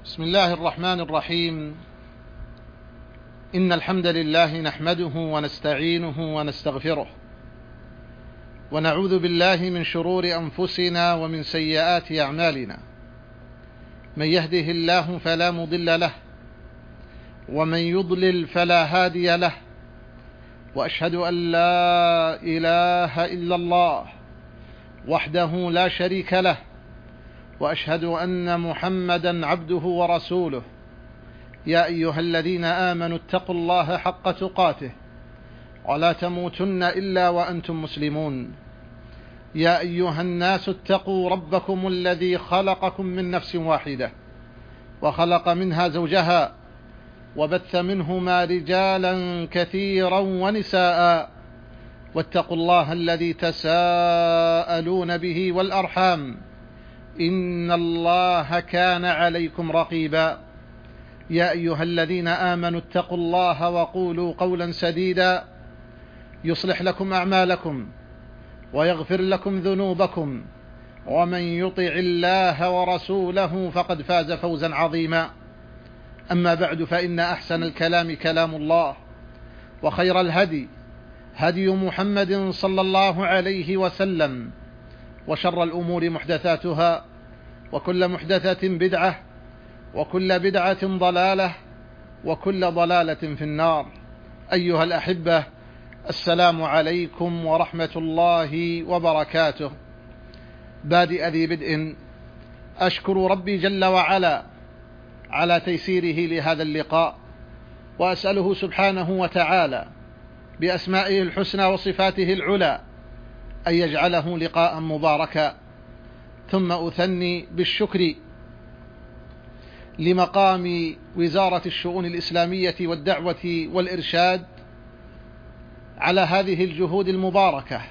بسم الله الرحمن الرحيم. إن الحمد لله نحمده ونستعينه ونستغفره، ونعوذ بالله من شرور أنفسنا ومن سيئات أعمالنا. من يهده الله فلا مضل له، ومن يضلل فلا هادي له، وأشهد أن لا إله إلا الله وحده لا شريك له، وأشهد أن محمدا عبده ورسوله. يا أيها الذين آمنوا اتقوا الله حق تقاته ولا تموتن إلا وأنتم مسلمون. يا أيها الناس اتقوا ربكم الذي خلقكم من نفس واحدة، وخلق منها زوجها، وبث منهما رجالا كثيرا ونساء. واتقوا الله الذي تساءلون به والأرحام، إن الله كان عليكم رقيبا. يا أيها الذين آمنوا اتقوا الله وقولوا قولا سديدا يصلح لكم أعمالكم ويغفر لكم ذنوبكم، ومن يطع الله ورسوله فقد فاز فوزا عظيما. أما بعد، فإن أحسن الكلام كلام الله، وخير الهدي هدي محمد صلى الله عليه وسلم، وشر الأمور محدثاتها، وكل محدثة بدعة، وكل بدعة ضلالة، وكل ضلالة في النار. أيها الأحبة، السلام عليكم ورحمة الله وبركاته. بادئ ذي بدء أشكر ربي جل وعلا على تيسيره لهذا اللقاء، وأسأله سبحانه وتعالى بأسمائه الحسنى وصفاته العلى أن يجعله لقاء مباركا. ثم أثني بالشكر لمقام وزارة الشؤون الإسلامية والدعوة والإرشاد على هذه الجهود المباركة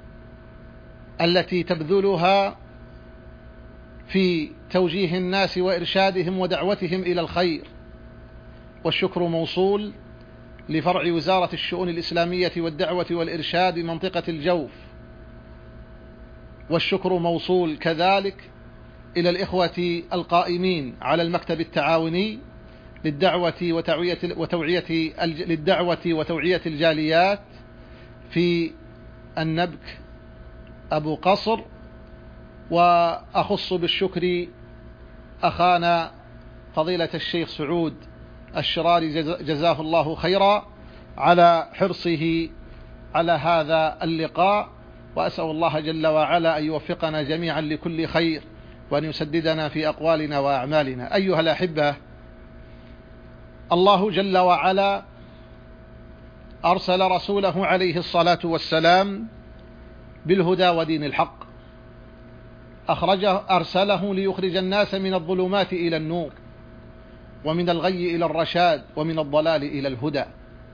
التي تبذلها في توجيه الناس وإرشادهم ودعوتهم إلى الخير. والشكر موصول لفرع وزارة الشؤون الإسلامية والدعوة والإرشاد بمنطقة الجوف، والشكر موصول كذلك إلى الإخوة القائمين على المكتب التعاوني للدعوة وتوعية الجاليات في النبك أبو قصر. وأخص بالشكر أخانا فضيلة الشيخ سعود الشراري جزاه الله خيرا على حرصه على هذا اللقاء، وأسأل الله جل وعلا أن يوفقنا جميعا لكل خير، وأن يسددنا في أقوالنا وأعمالنا. أيها الأحبة، الله جل وعلا أرسل رسوله عليه الصلاة والسلام بالهدى ودين الحق، أرسله ليخرج الناس من الظلمات إلى النور، ومن الغي إلى الرشاد، ومن الضلال إلى الهدى.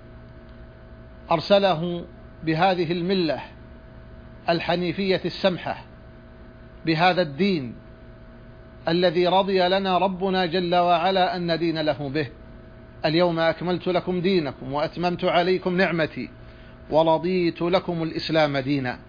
أرسله بهذه الملة الحنيفية السمحة، بهذا الدين الذي رضي لنا ربنا جل وعلا أن ندين له به. اليوم أكملت لكم دينكم وأتممت عليكم نعمتي ورضيت لكم الإسلام دينا.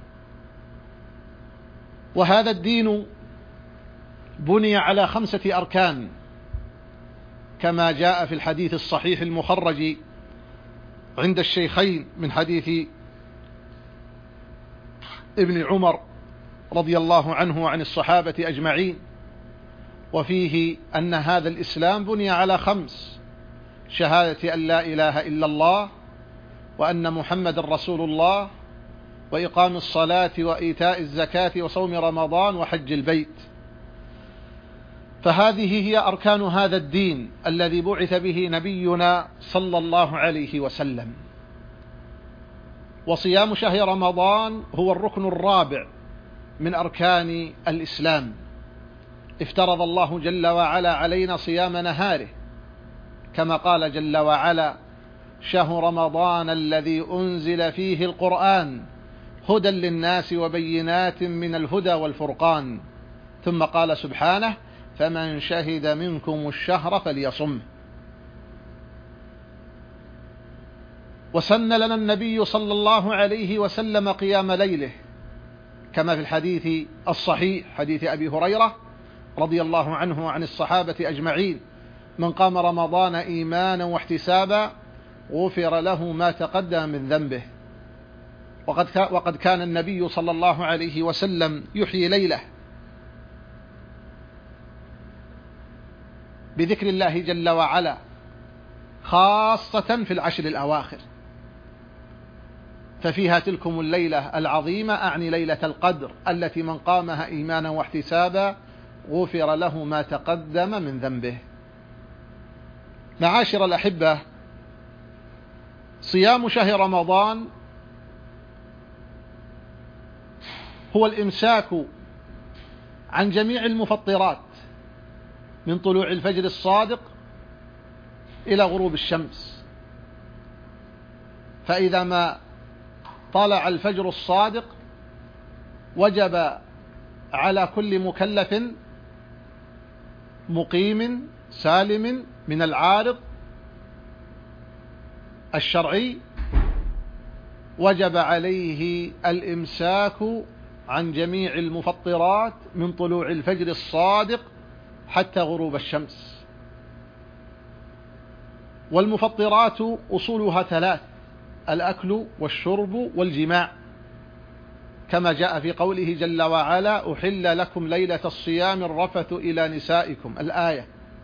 وهذا الدين بني على 5 أركان كما جاء في الحديث الصحيح المخرج عند الشيخين من حديث ابن عمر رضي الله عنه وعن الصحابة أجمعين، وفيه أن هذا الإسلام بني على 5: شهادة أن لا إله إلا الله، وأن محمد رسول الله، وإقام الصلاة، وإيتاء الزكاة، وصوم رمضان، وحج البيت. فهذه هي أركان هذا الدين الذي بعث به نبينا صلى الله عليه وسلم. وصيام شهر رمضان هو الركن الرابع من أركان الإسلام. افترض الله جل وعلا علينا صيام نهاره، كما قال جل وعلا: شهر رمضان الذي أنزل فيه القرآن هدى للناس وبينات من الهدى والفرقان. ثم قال سبحانه: فمن شهد منكم الشهر فليصمه. وسن لنا النبي صلى الله عليه وسلم قيام ليله، كما في الحديث الصحيح حديث أبي هريرة رضي الله عنه وعن الصحابة أجمعين من قام رمضان إيمانا واحتسابا غفر له ما تقدم من ذنبه. وقد كان النبي صلى الله عليه وسلم يحيي ليله بذكر الله جل وعلا، خاصة في العشر الأواخر، ففيها تلكم الليلة العظيمة، أعني ليلة القدر، التي من قامها إيمانا واحتسابا غفر له ما تقدم من ذنبه. معاشر الأحبة، صيام شهر رمضان هو الإمساك عن جميع المفطرات من طلوع الفجر الصادق إلى غروب الشمس، فإذا ما طلع الفجر الصادق وجب على كل مكلف مقيم سالم من العارض الشرعي، وجب عليه الإمساك عن جميع المفطرات من طلوع الفجر الصادق حتى غروب الشمس. والمفطرات أصولها ثلاث: الأكل والشرب والجماع، كما جاء في قوله جل وعلا: أحل لكم ليلة الصيام الرفث إلى نسائكم، الآية.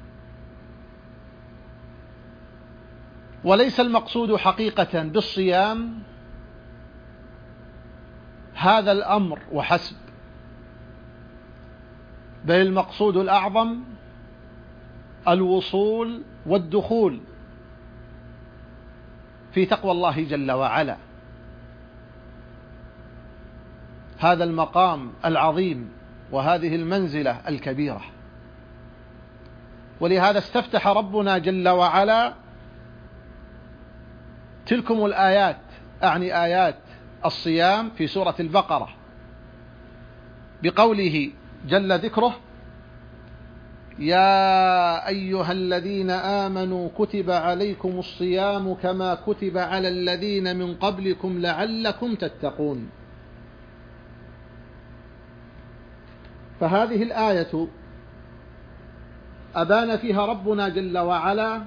وليس المقصود حقيقة بالصيام هذا الأمر وحسب، بل المقصود الأعظم الوصول والدخول في تقوى الله جل وعلا، هذا المقام العظيم وهذه المنزلة الكبيرة. ولهذا استفتح ربنا جل وعلا تلكم الآيات، أعني آيات الصيام، في سورة البقرة بقوله جل ذكره: يا أيها الذين آمنوا كتب عليكم الصيام كما كتب على الذين من قبلكم لعلكم تتقون. فهذه الآية أبان فيها ربنا جل وعلا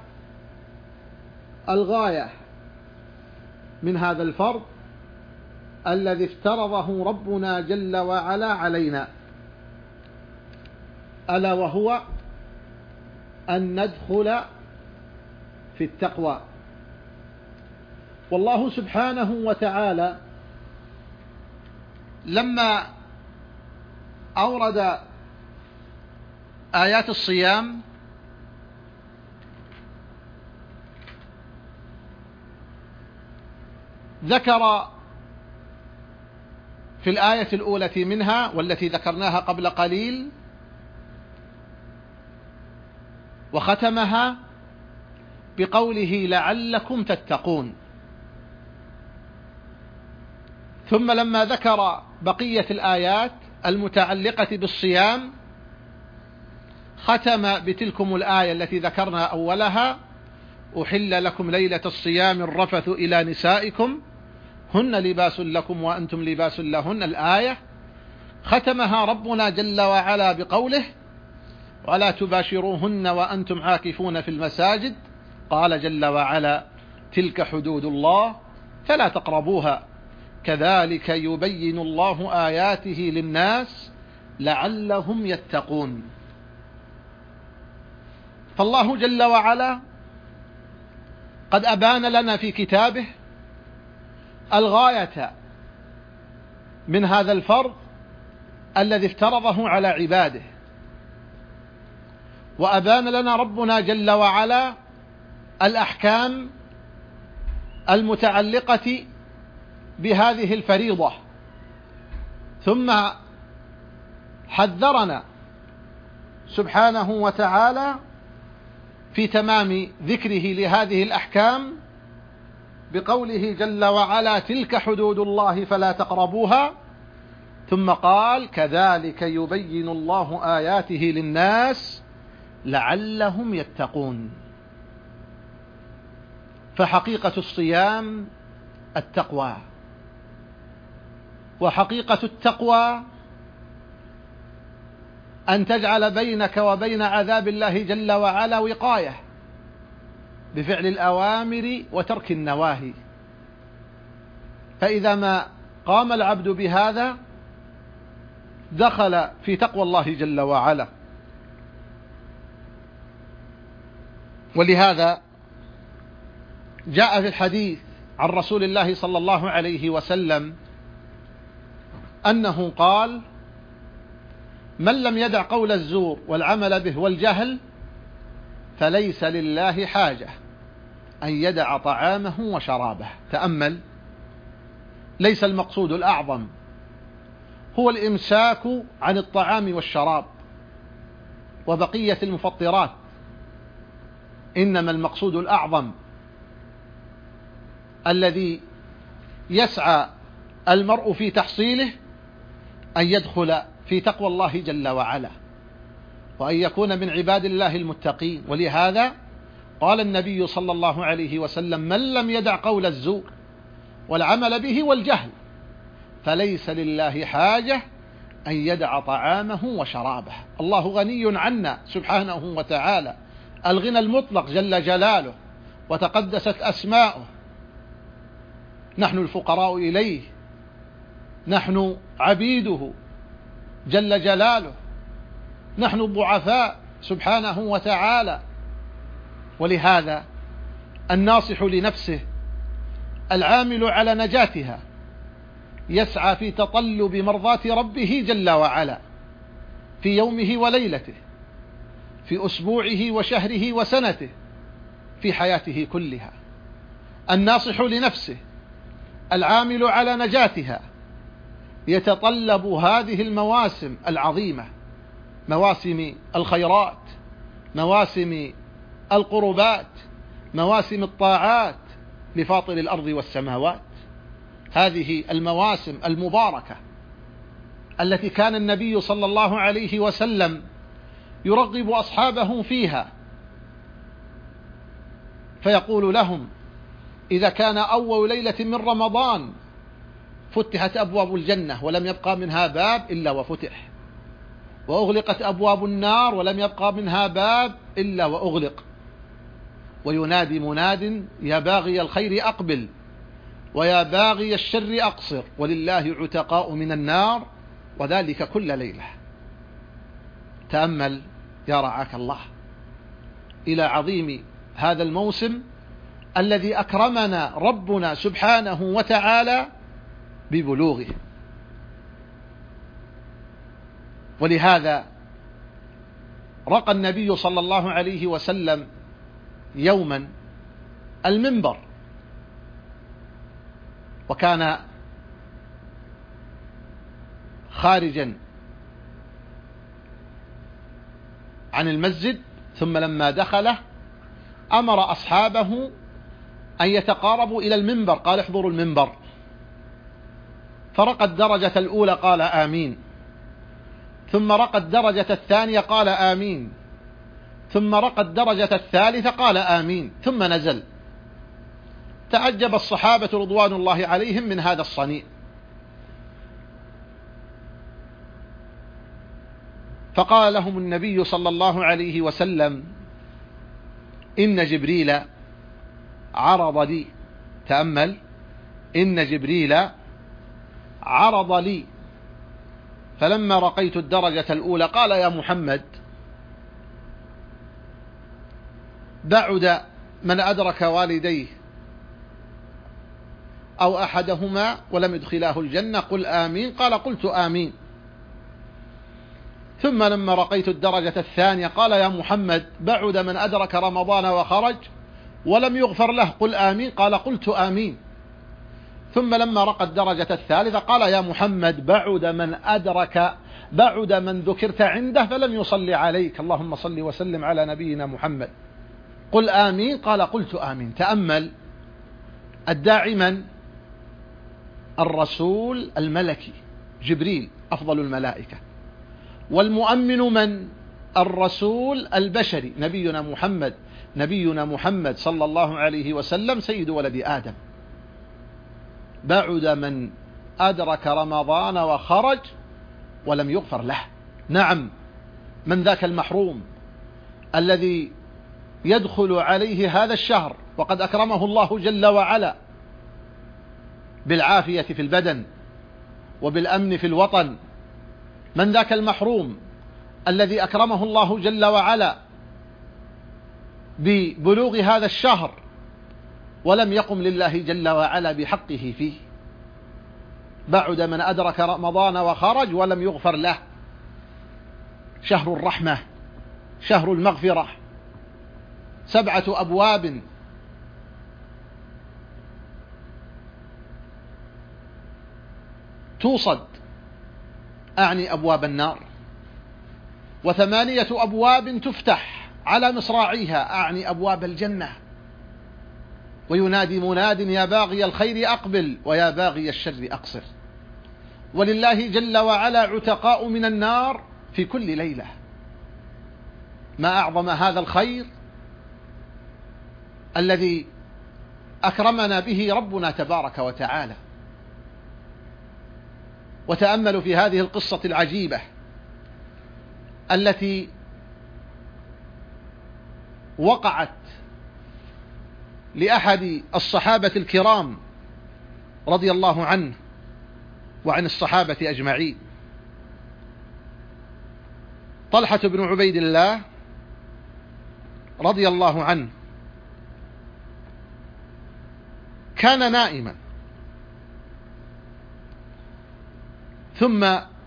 الغاية من هذا الفرض الذي افترضه ربنا جل وعلا علينا، ألا وهو أن ندخل في التقوى. والله سبحانه وتعالى لما أورد آيات الصيام ذكر في الآية الأولى منها والتي ذكرناها قبل قليل وختمها بقوله لعلكم تتقون. ثم لما ذكر بقية الآيات المتعلقة بالصيام ختم بتلكم الآية التي ذكرنا أولها: أحل لكم ليلة الصيام الرفث إلى نسائكم هن لباس لكم وأنتم لباس لهن، الآية. ختمها ربنا جل وعلا بقوله: ولا تباشروهن وأنتم عاكفون في المساجد، قال جل وعلا: تلك حدود الله فلا تقربوها كذلك يبين الله آياته للناس لعلهم يتقون. فالله جل وعلا قد أبان لنا في كتابه الغاية من هذا الفرض الذي افترضه على عباده، وأبان لنا ربنا جل وعلا الأحكام المتعلقة بهذه الفريضة، ثم حذرنا سبحانه وتعالى في تمام ذكره لهذه الأحكام بقوله جل وعلا: تلك حدود الله فلا تقربوها، ثم قال: كذلك يبين الله آياته للناس لعلهم يتقون. فحقيقة الصيام التقوى، وحقيقة التقوى أن تجعل بينك وبين عذاب الله جل وعلا وقاية بفعل الأوامر وترك النواهي. فإذا ما قام العبد بهذا دخل في تقوى الله جل وعلا. ولهذا جاء في الحديث عن رسول الله صلى الله عليه وسلم أنه قال: من لم يدع قول الزور والعمل به والجهل فليس لله حاجة أن يدع طعامه وشرابه. تأمل، ليس المقصود الأعظم هو الإمساك عن الطعام والشراب وبقية المفطرات، إنما المقصود الأعظم الذي يسعى المرء في تحصيله أن يدخل في تقوى الله جل وعلا وأن يكون من عباد الله المتقين. ولهذا قال النبي صلى الله عليه وسلم: من لم يدع قول الزور والعمل به والجهل فليس لله حاجة أن يدع طعامه وشرابه. الله غني عنا سبحانه وتعالى الغنى المطلق جل جلاله وتقدست أسماؤه، نحن الفقراء إليه، نحن عبيده جل جلاله، نحن الضعفاء سبحانه وتعالى. ولهذا الناصح لنفسه العامل على نجاتها يسعى في تطلب مرضاة ربه جل وعلا في يومه وليلته، في أسبوعه وشهره وسنته، في حياته كلها. الناصح لنفسه العامل على نجاتها يتطلب هذه المواسم العظيمة، مواسم الخيرات، مواسم القربات، مواسم الطاعات لفاطر الأرض والسماوات. هذه المواسم المباركة التي كان النبي صلى الله عليه وسلم يرغب أصحابه فيها، فيقول لهم: إذا كان أول ليلة من رمضان فتحت أبواب الجنة ولم يبقى منها باب إلا وفتح، وأغلقت أبواب النار ولم يبقى منها باب إلا وأغلق، وينادي مناد: يا باغي الخير أقبل ويا باغي الشر أقصر، ولله عتقاء من النار، وذلك كل ليلة. تأمل يا رعاك الله إلى عظيم هذا الموسم الذي أكرمنا ربنا سبحانه وتعالى ببلوغه. ولهذا رقى النبي صلى الله عليه وسلم يوما المنبر، وكان خارجا عن المسجد، ثم لما دخله أمر أصحابه أن يتقاربوا إلى المنبر، قال: احضروا المنبر. فرقى الدرجة الأولى قال: آمين. ثم رقى الدرجة الثانية قال: آمين. ثم رقى الدرجة الثالثة قال: آمين. ثم نزل. تعجب الصحابة رضوان الله عليهم من هذا الصنيع، فقال لهم النبي صلى الله عليه وسلم: إن جبريل عرض لي. تأمل، إن جبريل عرض لي، فلما رقيت الدرجة الأولى قال: يا محمد، بعد من أدرك والديه أو أحدهما ولم يدخلاه الجنة قل آمين. قال: قلت آمين. ثم لما رقيت الدرجة الثانية قال: يا محمد، بعد من أدرك رمضان وخرج ولم يغفر له قل آمين. قال: قلت آمين. ثم لما رقى الدرجة الثالثة قال: يا محمد، بعد من ذكرت عنده فلم يصلي عليك، اللهم صل وسلم على نبينا محمد، قل آمين. قال: قلت آمين. تأمل، الداعي من؟ الرسول الملكي جبريل أفضل الملائكة، والمؤمن من؟ الرسول البشري نبينا محمد صلى الله عليه وسلم سيد ولد آدم. بعد من أدرك رمضان وخرج ولم يغفر له. نعم، من ذاك المحروم الذي يدخل عليه هذا الشهر وقد أكرمه الله جل وعلا بالعافية في البدن وبالأمن في الوطن؟ من ذاك المحروم الذي أكرمه الله جل وعلا ببلوغ هذا الشهر ولم يقم لله جل وعلا بحقه فيه؟ بعد من أدرك رمضان وخرج ولم يغفر له. شهر الرحمة، شهر المغفرة، 7 أبواب توصد، أعني أبواب النار، و8 أبواب تفتح على مصراعيها، أعني أبواب الجنة. وينادي مناد يا باغي الخير أقبل ويا باغي الشر أقصر. ولله جل وعلا عتقاء من النار في كل ليلة. ما أعظم هذا الخير الذي أكرمنا به ربنا تبارك وتعالى. وتأملوا في هذه القصة العجيبة التي وقعت لأحد الصحابة الكرام رضي الله عنه وعن الصحابة أجمعين، طلحة بن عبيد الله رضي الله عنه. كان نائما ثم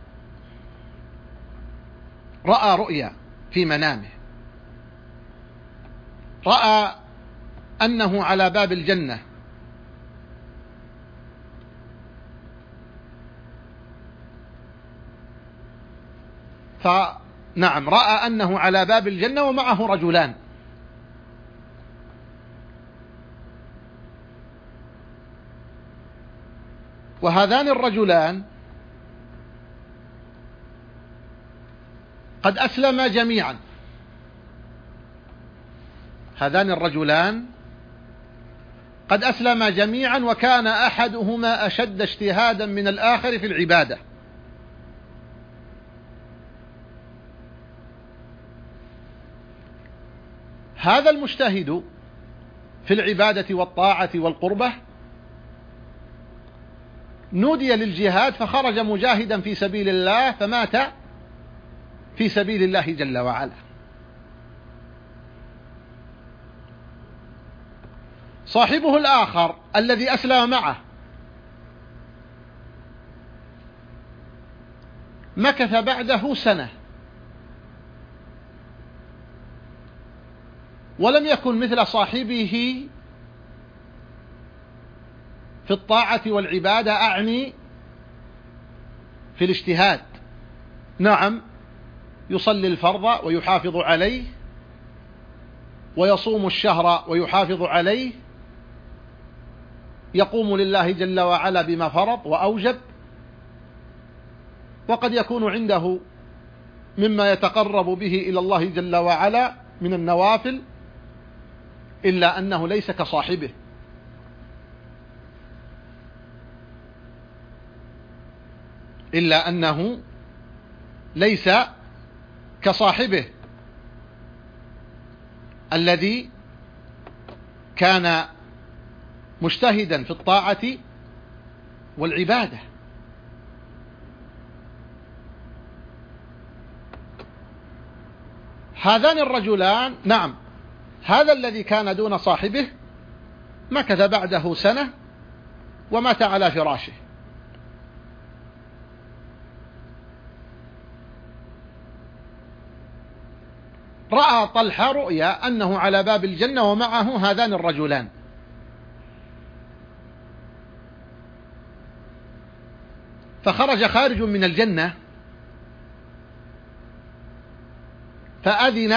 رأى رؤيا في منامه، رأى أنه على باب الجنة، فنعم رأى أنه على باب الجنة ومعه رجلان، وهذان الرجلان قد أسلما جميعا. هذان الرجلان قد أسلما جميعا، وكان أحدهما أشد اجتهادا من الآخر في العبادة. هذا المجتهد في العبادة والطاعة والقربة نودي للجهاد فخرج مجاهدا في سبيل الله فمات في سبيل الله جل وعلا. صاحبه الآخر الذي أسلم معه مكث بعده سنة ولم يكن مثل صاحبه في الطاعة والعبادة، أعني في الاجتهاد. نعم يصلي الفرض ويحافظ عليه، ويصوم الشهر ويحافظ عليه، يقوم لله جل وعلا بما فرض وأوجب، وقد يكون عنده مما يتقرب به إلى الله جل وعلا من النوافل، إلا أنه ليس كصاحبه. إلا أنه ليس كصاحبه الذي كان مجتهدا في الطاعة والعبادة. هذان الرجلان، نعم هذا الذي كان دون صاحبه مكث بعده سنة ومات على فراشه. رأى طلحة رؤيا أنه على باب الجنة ومعه هذان الرجلان، فخرج خارج من الجنة فأذن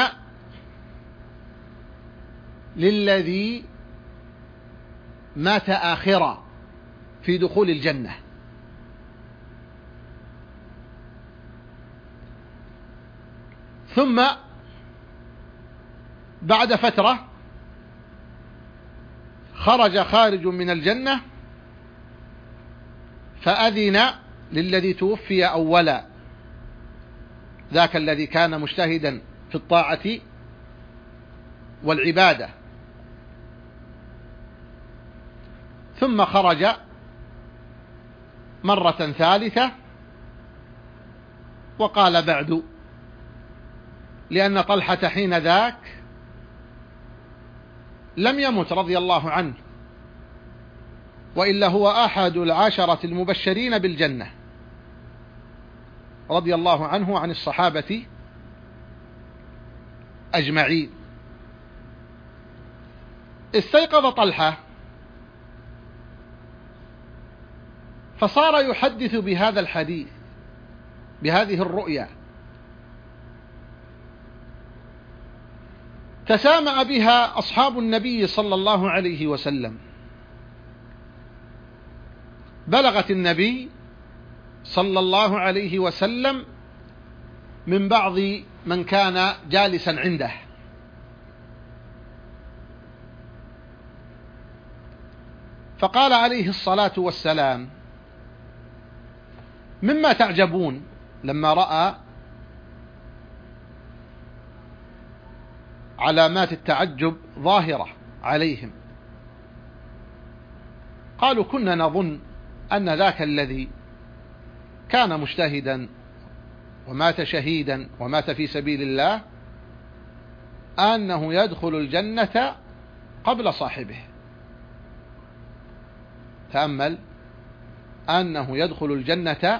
للذي مات آخرا في دخول الجنة. ثم بعد فترة خرج خارج من الجنة فأذن للذي توفي أولا ذاك الذي كان مجتهدا في الطاعة والعبادة. ثم خرج مرة ثالثة وقال بعد، لأن طلحة حين ذاك لم يمت رضي الله عنه، وإلا هو أحد العشرة المبشرين بالجنة رضي الله عنه وعن الصحابة أجمعين. استيقظ طلحة فصار يحدث بهذا الحديث، بهذه الرؤيا، تسامع بها أصحاب النبي صلى الله عليه وسلم. بلغت النبي صلى الله عليه وسلم من بعض من كان جالسا عنده، فقال عليه الصلاة والسلام: مما تعجبون، لما رأى علامات التعجب ظاهرة عليهم. قالوا: كنا نظن أن ذاك الذي كان مجتهدا ومات شهيدا ومات في سبيل الله أنه يدخل الجنة قبل صاحبه. تأمل، أنه يدخل الجنة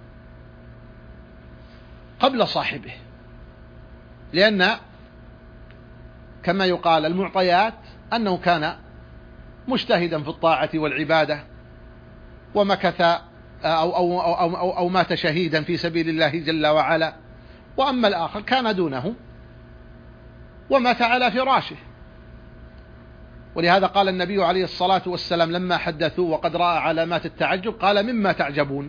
قبل صاحبه، لأن كما يقال المعطيات أنه كان مجتهدا في الطاعة والعبادة ومكث أو مات شهيدا في سبيل الله جل وعلا، وأما الآخر كان دونه ومات على فراشه. ولهذا قال النبي عليه الصلاة والسلام لما حدثوا وقد رأى علامات التعجب قال: مما تعجبون؟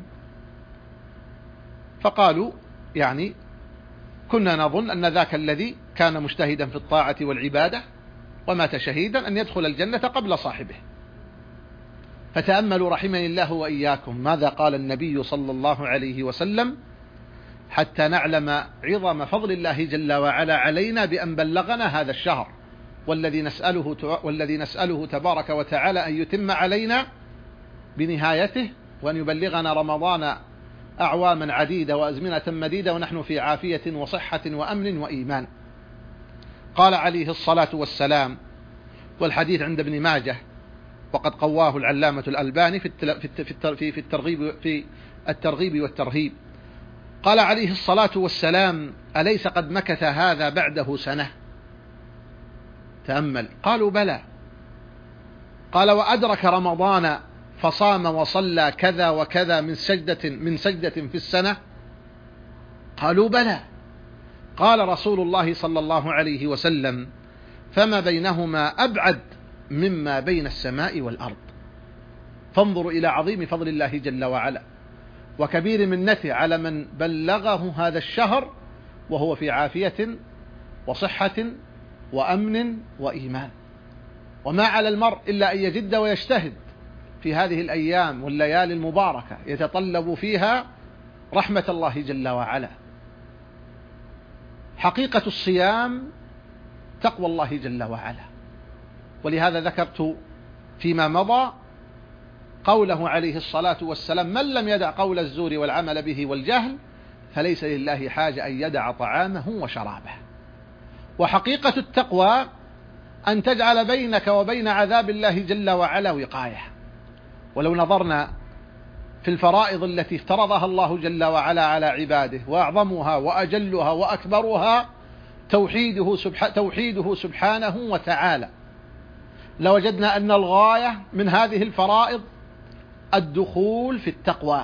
فقالوا: يعني كنا نظن أن ذاك الذي كان مجتهدا في الطاعة والعبادة ومات شهيدا أن يدخل الجنة قبل صاحبه. فتأملوا رحمني الله وإياكم ماذا قال النبي صلى الله عليه وسلم حتى نعلم عظم فضل الله جل وعلا علينا بأن بلغنا هذا الشهر، والذي نسأله تبارك وتعالى أن يتم علينا بنهايته، وأن يبلغنا رمضان أعواما عديدة وأزمنة مديدة ونحن في عافية وصحة وأمن وإيمان. قال عليه الصلاة والسلام، والحديث عند ابن ماجه وقد قواه العلامة الألباني في الترغيب والترهيب، قال عليه الصلاة والسلام: أليس قد مكث هذا بعده سنة؟ تأمل، قالوا: بلى. قال: وأدرك رمضان فصام وصلى كذا وكذا من سجدة في السنة؟ قالوا: بلى. قال رسول الله صلى الله عليه وسلم: فما بينهما أبعد مما بين السماء والأرض. فانظروا إلى عظيم فضل الله جل وعلا وكبير منته على من بلغه هذا الشهر وهو في عافية وصحة وأمن وإيمان. وما على المرء إلا أن يجد ويجتهد في هذه الأيام والليالي المباركة يتطلب فيها رحمة الله جل وعلا. حقيقة الصيام تقوى الله جل وعلا، ولهذا ذكرت فيما مضى قوله عليه الصلاة والسلام: من لم يدع قول الزور والعمل به والجهل فليس لله حاجة أن يدع طعامه وشرابه. وحقيقة التقوى أن تجعل بينك وبين عذاب الله جل وعلا وقاية. ولو نظرنا في الفرائض التي افترضها الله جل وعلا على عباده، وأعظمها وأجلها وأكبرها توحيده سبحانه وتعالى، لوجدنا أن الغاية من هذه الفرائض الدخول في التقوى.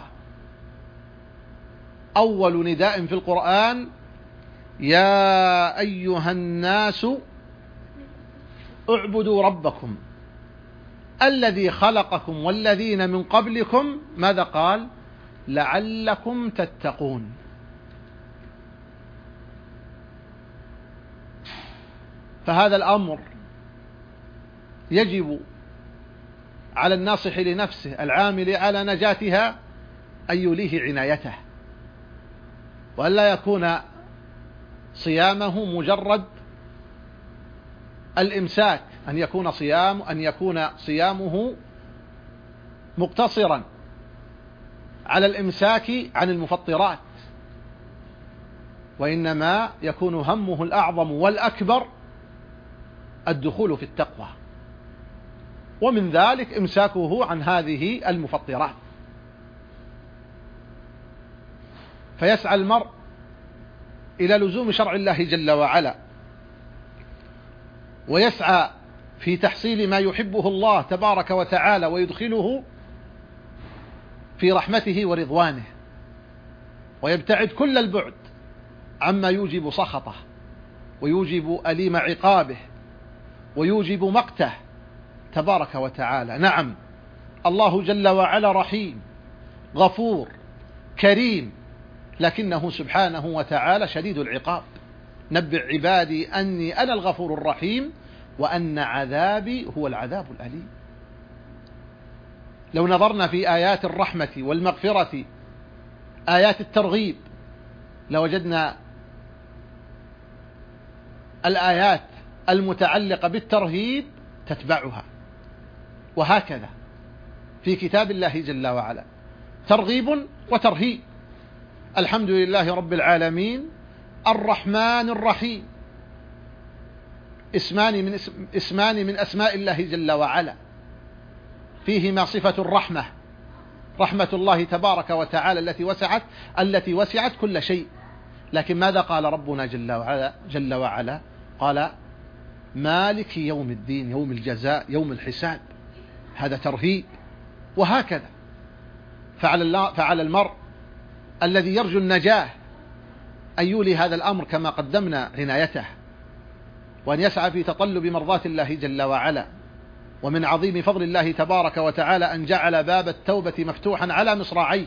أول نداء في القرآن: يا أيها الناس اعبدوا ربكم الذي خلقكم والذين من قبلكم، ماذا قال؟ لعلكم تتقون. فهذا الأمر يجب على الناصح لنفسه العامل على نجاتها أن يوليه عنايته، وأن لا يكون صيامه مجرد الإمساك، أن يكون صيامه مقتصرا على الإمساك عن المفطرات، وإنما يكون همه الأعظم والأكبر الدخول في التقوى، ومن ذلك إمساكه عن هذه المفطرات. فيسعى المرء إلى لزوم شرع الله جل وعلا، ويسعى في تحصيل ما يحبه الله تبارك وتعالى ويدخله في رحمته ورضوانه، ويبتعد كل البعد عما يوجب سخطه ويوجب أليم عقابه ويوجب مقته تبارك وتعالى. نعم، الله جل وعلا رحيم غفور كريم، لكنه سبحانه وتعالى شديد العقاب. نبئ عبادي أني أنا الغفور الرحيم وأن عذابي هو العذاب الأليم. لو نظرنا في آيات الرحمة والمغفرة، آيات الترغيب، لوجدنا الآيات المتعلقة بالترهيب تتبعها، وهكذا في كتاب الله جل وعلا ترغيب وترهيب. الحمد لله رب العالمين الرحمن الرحيم، اسمان من أسماء الله جل وعلا، فيهما صفة الرحمة، رحمة الله تبارك وتعالى التي وسعت كل شيء. لكن ماذا قال ربنا جل وعلا؟ قال مالك يوم الدين، يوم الجزاء، يوم الحساب. هذا ترهيب. وهكذا فعل المرء الذي يرجو النجاة أن يولي هذا الأمر كما قدمنا عنايته، وأن يسعى في تطلب مرضات الله جل وعلا. ومن عظيم فضل الله تبارك وتعالى أن جعل باب التوبة مفتوحا على مصراعيه،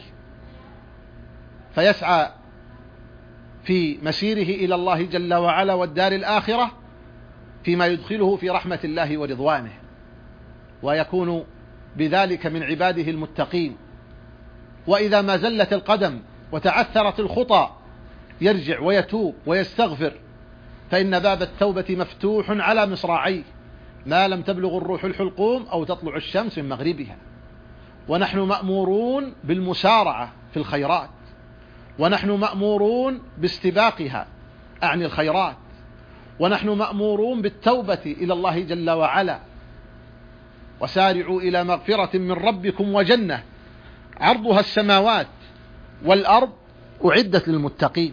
فيسعى في مسيره إلى الله جل وعلا والدار الآخرة فيما يدخله في رحمة الله ورضوانه، ويكون بذلك من عباده المتقين. وإذا ما زلت القدم وتعثرت الخطى يرجع ويتوب ويستغفر، فإن باب التوبة مفتوح على مصراعيه ما لم تبلغ الروح الحلقوم أو تطلع الشمس من مغربها. ونحن مأمورون بالمسارعة في الخيرات، ونحن مأمورون باستباقها أعني الخيرات، ونحن مأمورون بالتوبة إلى الله جل وعلا. وسارعوا إلى مغفرة من ربكم وجنة عرضها السماوات والأرض أعدت للمتقين.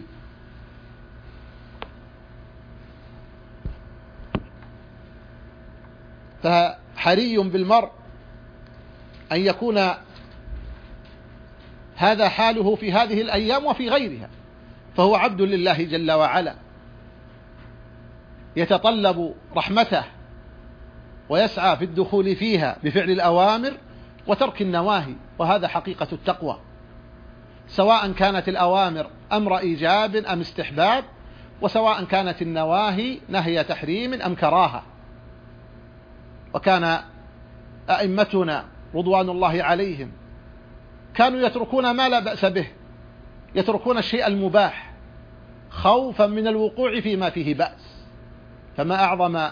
فحري بالمرء أن يكون هذا حاله في هذه الأيام وفي غيرها، فهو عبد لله جل وعلا يتطلب رحمته ويسعى في الدخول فيها بفعل الأوامر وترك النواهي، وهذا حقيقة التقوى، سواء كانت الأوامر أمر إيجاب أم استحباب، وسواء كانت النواهي نهي تحريم أم كراهة. وكان أئمتنا رضوان الله عليهم كانوا يتركون ما لا بأس به، يتركون الشيء المباح خوفا من الوقوع فيما فيه بأس. فما أعظم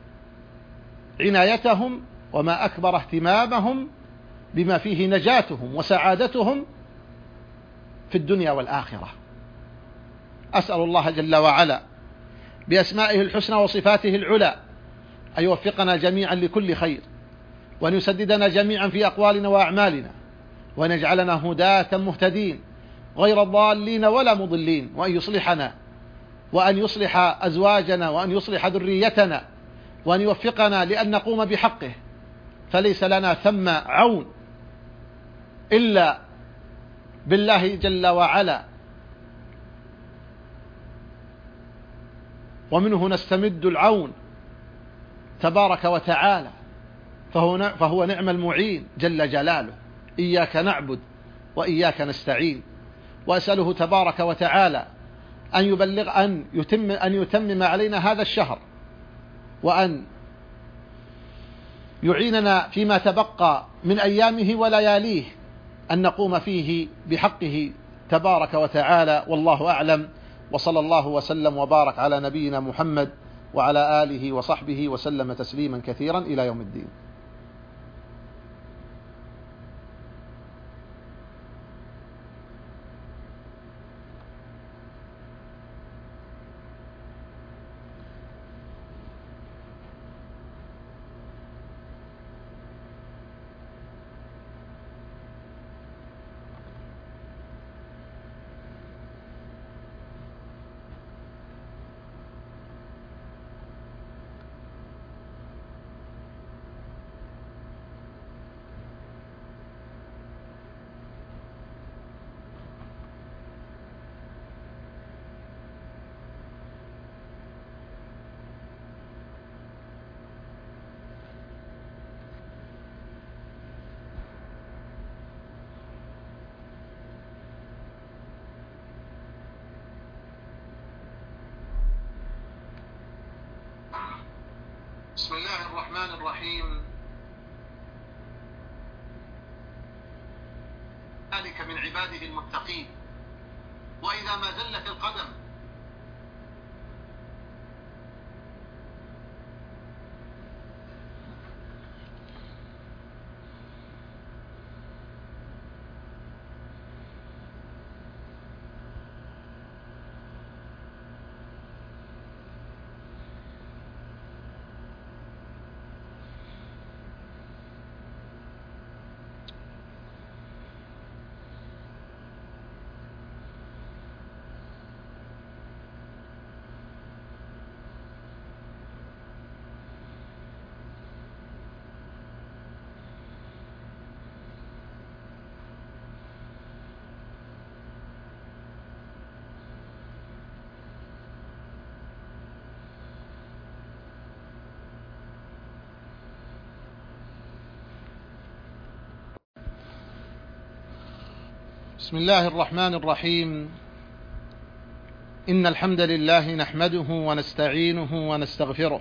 عنايتهم وما أكبر اهتمامهم بما فيه نجاتهم وسعادتهم في الدنيا والآخرة. أسأل الله جل وعلا بأسمائه الحسنى وصفاته العلى أن يوفقنا جميعا لكل خير، وأن يسددنا جميعا في أقوالنا وأعمالنا، وأن يجعلنا هداة مهتدين غير ضالين ولا مضلين، وأن يصلحنا وأن يصلح أزواجنا وأن يصلح ذريتنا، وأن يوفقنا لأن نقوم بحقه، فليس لنا ثم عون إلا بالله جل وعلا، ومنه نستمد العون تبارك وتعالى، فهو نعم المعين جل جلاله. إياك نعبد وإياك نستعين. وأسأله تبارك وتعالى أن يتمم علينا هذا الشهر، وأن يعيننا فيما تبقى من أيامه ولياليه أن نقوم فيه بحقه تبارك وتعالى. والله أعلم، وصلى الله وسلم وبارك على نبينا محمد وعلى آله وصحبه وسلم تسليما كثيرا إلى يوم الدين. بسم الله الرحمن الرحيم. ذلك من عباده المتقين. وإذا ما زلت القدم بسم الله الرحمن الرحيم. إن الحمد لله نحمده ونستعينه ونستغفره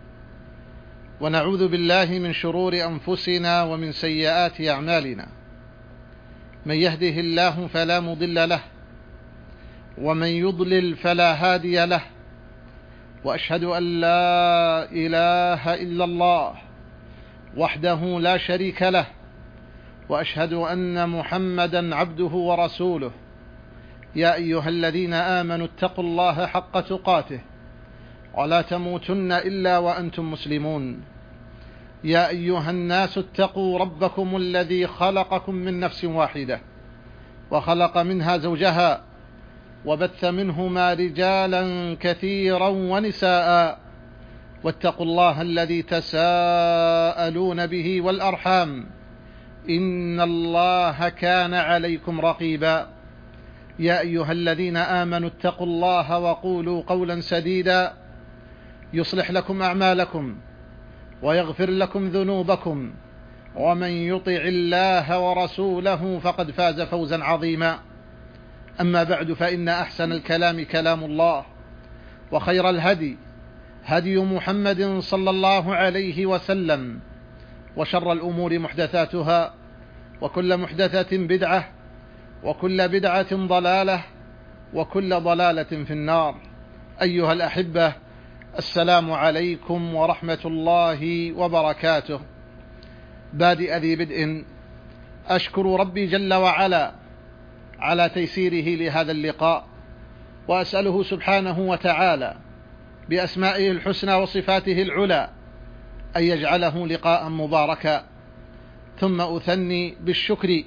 ونعوذ بالله من شرور أنفسنا ومن سيئات أعمالنا. من يهده الله فلا مضل له ومن يضلل فلا هادي له، وأشهد أن لا إله إلا الله وحده لا شريك له، وأشهد أن محمدا عبده ورسوله. يا أيها الذين آمنوا اتقوا الله حق تقاته ولا تموتن إلا وأنتم مسلمون. يا أيها الناس اتقوا ربكم الذي خلقكم من نفس واحدة وخلق منها زوجها وبث منهما رجالا كثيرا ونساء، واتقوا الله الذي تساءلون به والأرحام إن الله كان عليكم رقيبا. يا أيها الذين آمنوا اتقوا الله وقولوا قولا سديدا يصلح لكم أعمالكم ويغفر لكم ذنوبكم، ومن يطع الله ورسوله فقد فاز فوزا عظيما. أما بعد، فإن أحسن الكلام كلام الله، وخير الهدي هدي محمد صلى الله عليه وسلم، وشر الأمور محدثاتها، وكل محدثة بدعة، وكل بدعة ضلالة، وكل ضلالة في النار. أيها الأحبة، السلام عليكم ورحمة الله وبركاته. بادئ ذي بدء أشكر ربي جل وعلا على تيسيره لهذا اللقاء، وأسأله سبحانه وتعالى بأسمائه الحسنى وصفاته العلى أن يجعله لقاء مباركا. ثم أثني بالشكر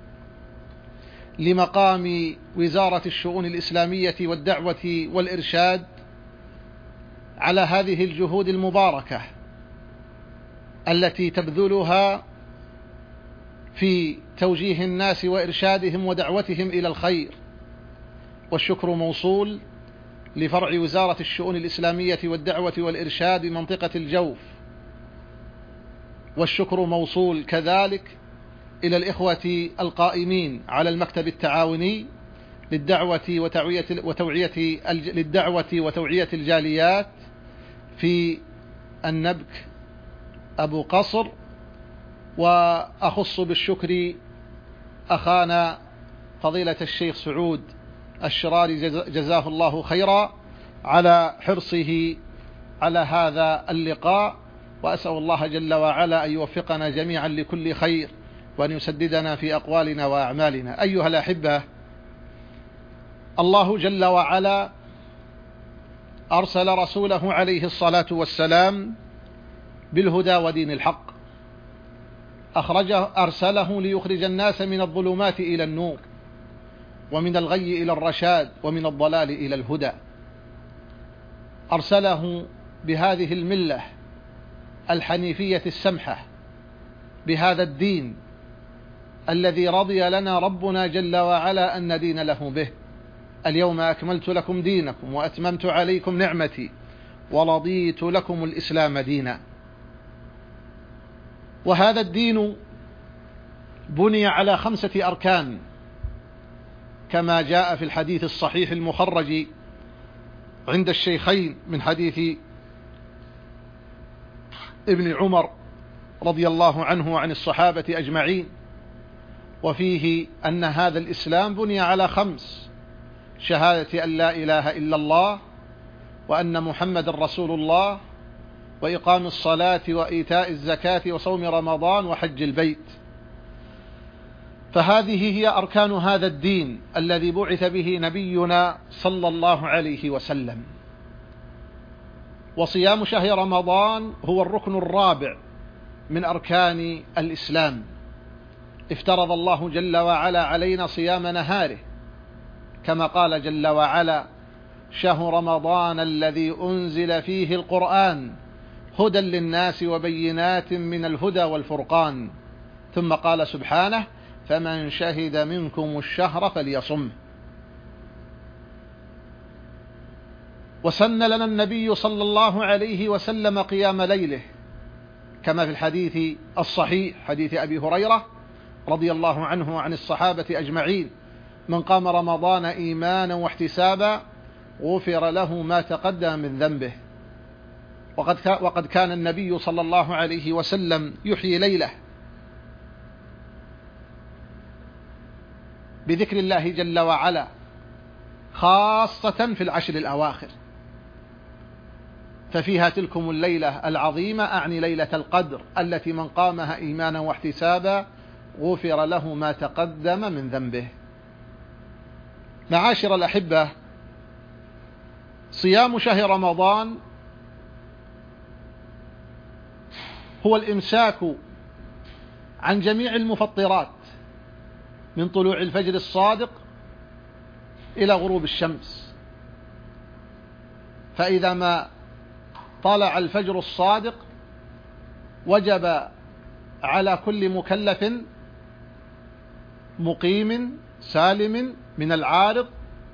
لمقام وزارة الشؤون الإسلامية والدعوة والإرشاد على هذه الجهود المباركة التي تبذلها في توجيه الناس وإرشادهم ودعوتهم إلى الخير. والشكر موصول لفرع وزارة الشؤون الإسلامية والدعوة والإرشاد منطقة الجوف، والشكر موصول كذلك إلى الإخوة القائمين على المكتب التعاوني للدعوة وتوعية الجاليات في النبك أبو قصر. وأخص بالشكر أخانا فضيلة الشيخ سعود الشرار جزاه الله خيرا على حرصه على هذا اللقاء، وأسأل الله جل وعلا أن يوفقنا جميعا لكل خير، وأن يسددنا في أقوالنا وأعمالنا. أيها الأحبة، الله جل وعلا أرسل رسوله عليه الصلاة والسلام بالهدى ودين الحق، أرسله ليخرج الناس من الظلمات إلى النور، ومن الغي إلى الرشاد، ومن الضلال إلى الهدى. أرسله بهذه الملة الحنيفية السمحة، بهذا الدين الذي رضي لنا ربنا جل وعلا أن ندين له به. اليوم أكملت لكم دينكم وأتممت عليكم نعمتي ورضيت لكم الإسلام دينا. وهذا الدين بني على 5 أركان، كما جاء في الحديث الصحيح المخرج عند الشيخين من حديث ابن عمر رضي الله عنه وعن الصحابة أجمعين، وفيه أن هذا الإسلام بني على 5: شهادة أن لا إله إلا الله، وأن محمد رسول الله، وإقام الصلاة، وإيتاء الزكاة، وصوم رمضان، وحج البيت. فهذه هي أركان هذا الدين الذي بعث به نبينا صلى الله عليه وسلم. وصيام شهر رمضان هو الركن الرابع من أركان الإسلام. افترض الله جل وعلا علينا صيام نهاره، كما قال جل وعلا: شهر رمضان الذي أنزل فيه القرآن هدى للناس وبينات من الهدى والفرقان. ثم قال سبحانه: فمن شهد منكم الشهر فليصمه. وسن لنا النبي صلى الله عليه وسلم قيام ليله، كما في الحديث الصحيح حديث أبي هريرة رضي الله عنه وعن الصحابة أجمعين: من قام رمضان إيمانا واحتسابا غفر له ما تقدم من ذنبه. وقد كان النبي صلى الله عليه وسلم يحيي ليله بذكر الله جل وعلا، خاصة في العشر الأواخر، ففيها تلكم الليلة العظيمة، أعني ليلة القدر، التي من قامها إيمانا واحتسابا غفر له ما تقدم من ذنبه. معاشر الأحبة، صيام شهر رمضان هو الإمساك عن جميع المفطرات من طلوع الفجر الصادق إلى غروب الشمس. فإذا ما طلع الفجر الصادق وجب على كل مكلف مقيم سالم من العارض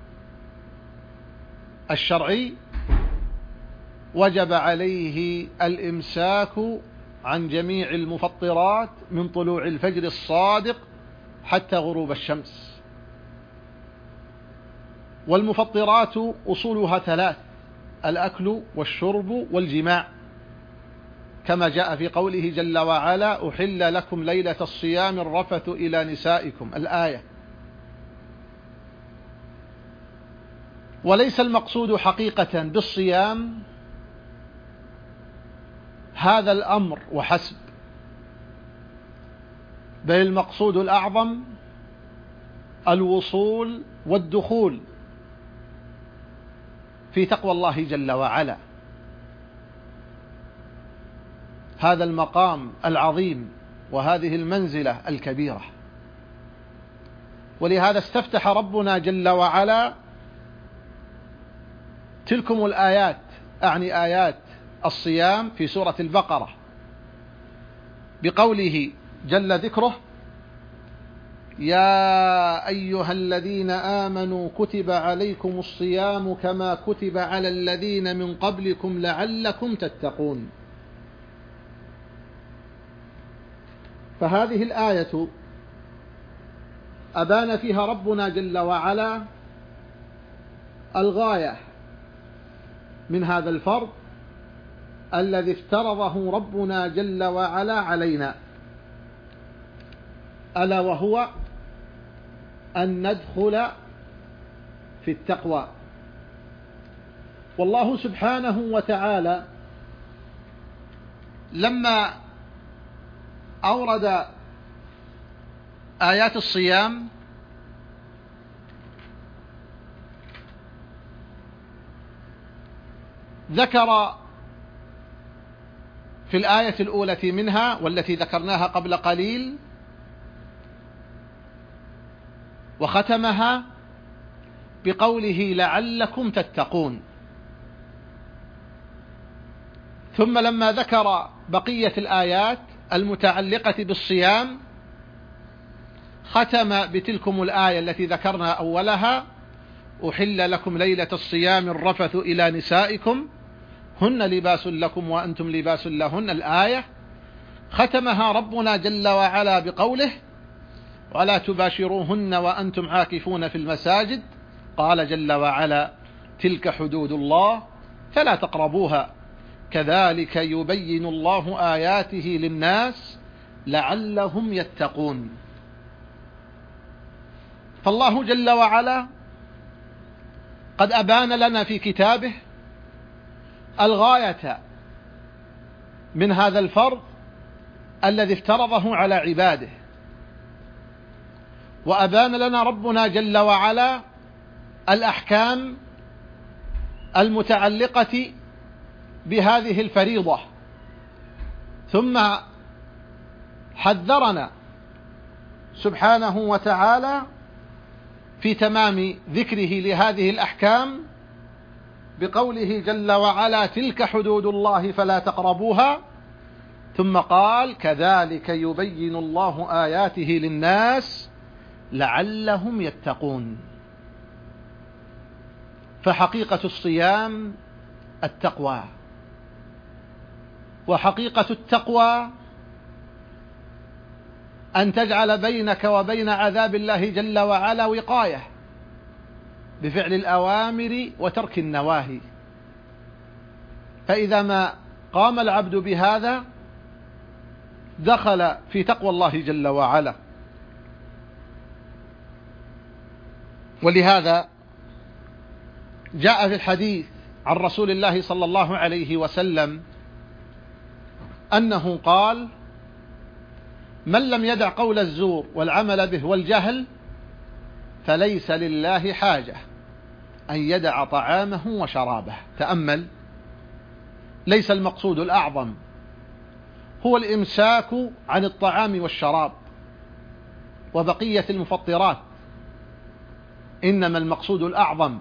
الشرعي، وجب عليه الإمساك عن جميع المفطرات من طلوع الفجر الصادق حتى غروب الشمس. والمفطرات أصولها 3: الأكل والشرب والجماع، كما جاء في قوله جل وعلا: أحل لكم ليلة الصيام الرفث إلى نسائكم، الآية. وليس المقصود حقيقة بالصيام هذا الأمر وحسب، بل المقصود الأعظم الوصول والدخول في تقوى الله جل وعلا، هذا المقام العظيم وهذه المنزلة الكبيرة. ولهذا استفتح ربنا جل وعلا تلكم الآيات، أعني آيات الصيام، في سورة البقرة بقوله جل ذكره: يا أيها الذين آمنوا كتب عليكم الصيام كما كتب على الذين من قبلكم لعلكم تتقون. فهذه الآية أبان فيها ربنا جل وعلا الغاية من هذا الفرض الذي افترضه ربنا جل وعلا علينا، ألا وهو أن ندخل في التقوى. والله سبحانه وتعالى لما أورد آيات الصيام ذكر في الآية الأولى منها والتي ذكرناها قبل قليل وختمها بقوله لعلكم تتقون. ثم لما ذكر بقية الآيات المتعلقة بالصيام ختم بتلكم الآية التي ذكرنا أولها أحل لكم ليلة الصيام الرفث إلى نسائكم هن لباس لكم وأنتم لباس لهن. الآية ختمها ربنا جل وعلا بقوله ولا تباشروهن وأنتم عاكفون في المساجد. قال جل وعلا تلك حدود الله فلا تقربوها كذلك يبين الله آياته للناس لعلهم يتقون. فالله جل وعلا قد أبان لنا في كتابه الغاية من هذا الفرض الذي افترضه على عباده، وأبان لنا ربنا جل وعلا الأحكام المتعلقة بهذه الفريضة، ثم حذرنا سبحانه وتعالى في تمام ذكره لهذه الأحكام بقوله جل وعلا تلك حدود الله فلا تقربوها، ثم قال كذلك يبين الله آياته للناس لعلهم يتقون. فحقيقة الصيام التقوى، وحقيقة التقوى أن تجعل بينك وبين عذاب الله جل وعلا وقاية بفعل الأوامر وترك النواهي. فإذا ما قام العبد بهذا دخل في تقوى الله جل وعلا. ولهذا جاء في الحديث عن رسول الله صلى الله عليه وسلم أنه قال من لم يدع قول الزور والعمل به والجهل فليس لله حاجة أن يدع طعامه وشرابه. تأمل، ليس المقصود الأعظم هو الإمساك عن الطعام والشراب وبقية المفطرات، إنما المقصود الأعظم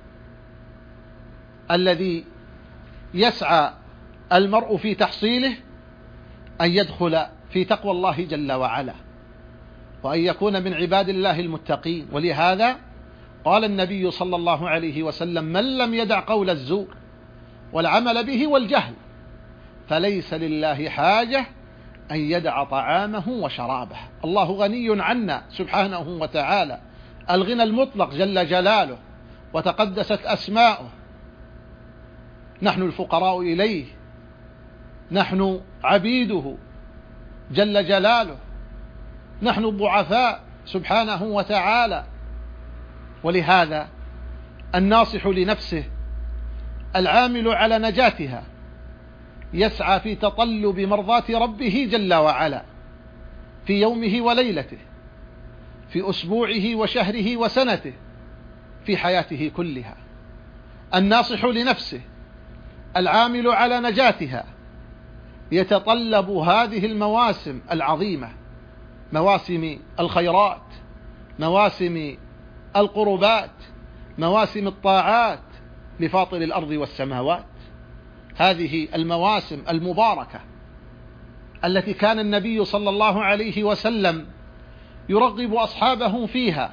الذي يسعى المرء في تحصيله أن يدخل في تقوى الله جل وعلا وأن يكون من عباد الله المتقين. ولهذا قال النبي صلى الله عليه وسلم من لم يدع قول الزور والعمل به والجهل فليس لله حاجة أن يدع طعامه وشرابه. الله غني عنا سبحانه وتعالى الغنى المطلق جل جلاله وتقدست أسماؤه، نحن الفقراء إليه، نحن عبيده جل جلاله، نحن الضعفاء سبحانه وتعالى. ولهذا الناصح لنفسه العامل على نجاتها يسعى في تطلب مرضات ربه جل وعلا في يومه وليلته، في أسبوعه وشهره وسنته، في حياته كلها. الناصح لنفسه العامل على نجاتها يتطلب هذه المواسم العظيمة، مواسم الخيرات، مواسم القربات، مواسم الطاعات لفاطر الأرض والسماوات. هذه المواسم المباركة التي كان النبي صلى الله عليه وسلم يرغب أصحابه فيها،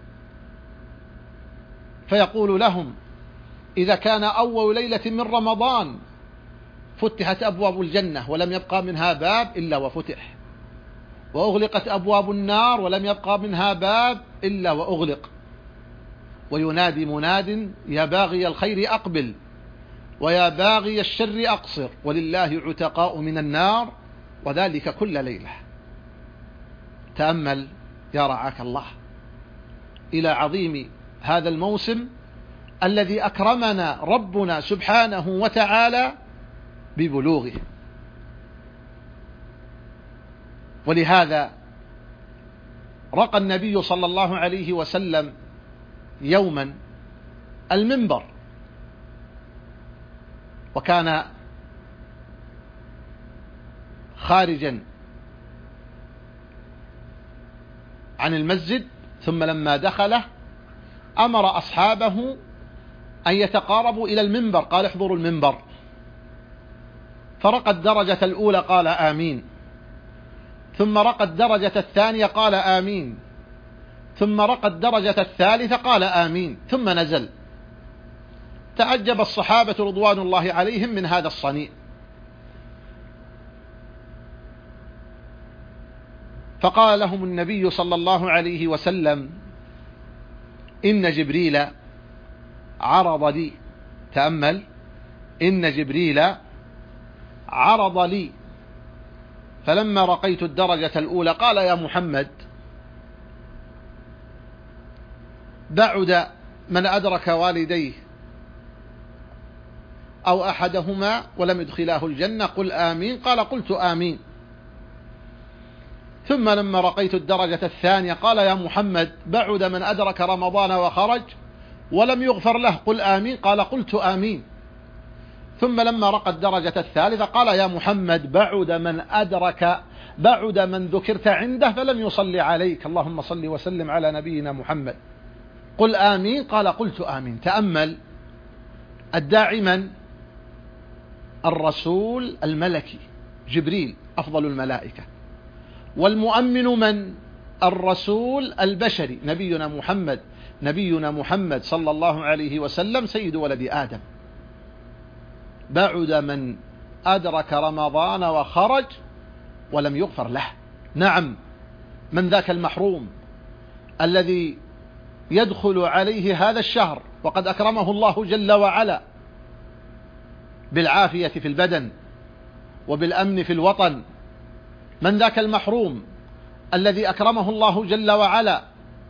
فيقول لهم إذا كان أول ليلة من رمضان فتحت أبواب الجنة ولم يبقى منها باب إلا وفتح، وأغلقت أبواب النار ولم يبقى منها باب إلا وأغلق، وينادي مناد يا باغي الخير أقبل ويا باغي الشر أقصر ولله عتقاء من النار وذلك كل ليلة. تأمل يا رعاك الله إلى عظيم هذا الموسم الذي أكرمنا ربنا سبحانه وتعالى ببلوغه. ولهذا رقى النبي صلى الله عليه وسلم يوما المنبر، وكان خارجا عن المسجد، ثم لما دخله أمر أصحابه أن يتقاربوا إلى المنبر، قال احضروا المنبر، فرقى الدرجة الأولى قال آمين، ثم رقى الدرجة الثانية قال آمين، ثم رقى الدرجة الثالثة قال آمين، ثم نزل. تعجب الصحابة رضوان الله عليهم من هذا الصنيع، فقال لهم النبي صلى الله عليه وسلم: إن جبريل عرض لي، تأمل، إن جبريل عرض لي، فلما رقيت الدرجة الأولى قال: يا محمد، بعد من أدرك والديه أو أحدهما ولم يدخلاه الجنة، قل آمين. قال: قلت آمين. ثم لما رقيت الدرجة الثانية قال: يا محمد، بعد من أدرك رمضان وخرج ولم يغفر له، قل آمين. قال: قلت آمين. ثم لما رقى الدرجة الثالثة قال: يا محمد، بعد من ذكرت عنده فلم يصلي عليك، اللهم صل وسلم على نبينا محمد، قل آمين. قال: قلت آمين. تأمل، الداعي من؟ الرسول الملكي جبريل أفضل الملائكة، والمؤمن من؟ الرسول البشري نبينا محمد صلى الله عليه وسلم سيد ولد آدم. بعد من أدرك رمضان وخرج ولم يغفر له. نعم، من ذاك المحروم الذي يدخل عليه هذا الشهر وقد أكرمه الله جل وعلا بالعافية في البدن وبالأمن في الوطن؟ من ذاك المحروم الذي أكرمه الله جل وعلا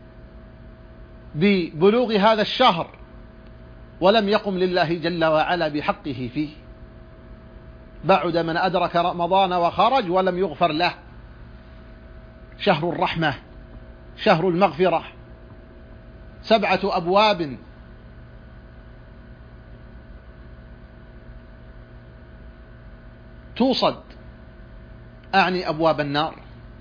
ببلوغ هذا الشهر ولم يقم لله جل وعلا بحقه فيه؟ بعد من أدرك رمضان وخرج ولم يغفر له. شهر الرحمة، شهر المغفرة، 7 أبواب توصد، أعني أبواب النار،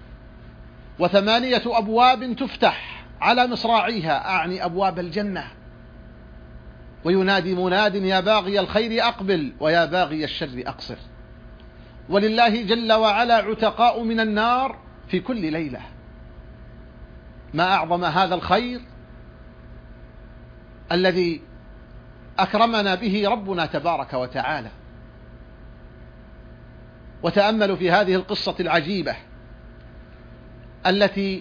و8 أبواب تفتح على مصراعيها، أعني أبواب الجنة. وينادي مناد: يا باغي الخير أقبل ويا باغي الشر أقصر. ولله جل وعلا عتقاء من النار في كل ليلة. ما أعظم هذا الخير الذي أكرمنا به ربنا تبارك وتعالى. وتأملوا في هذه القصة العجيبة التي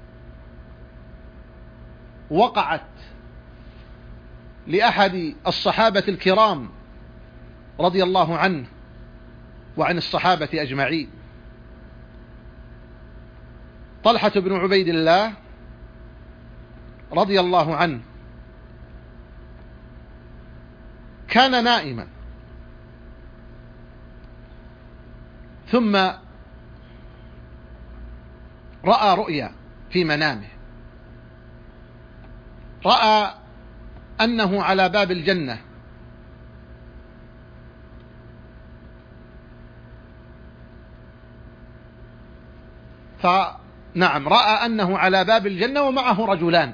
وقعت لأحد الصحابة الكرام رضي الله عنه وعن الصحابة أجمعين. طلحة بن عبيد الله رضي الله عنه كان نائما، ثم رأى رؤيا في منامه، رأى أنه على باب الجنة، رأى أنه على باب الجنة ومعه رجلان،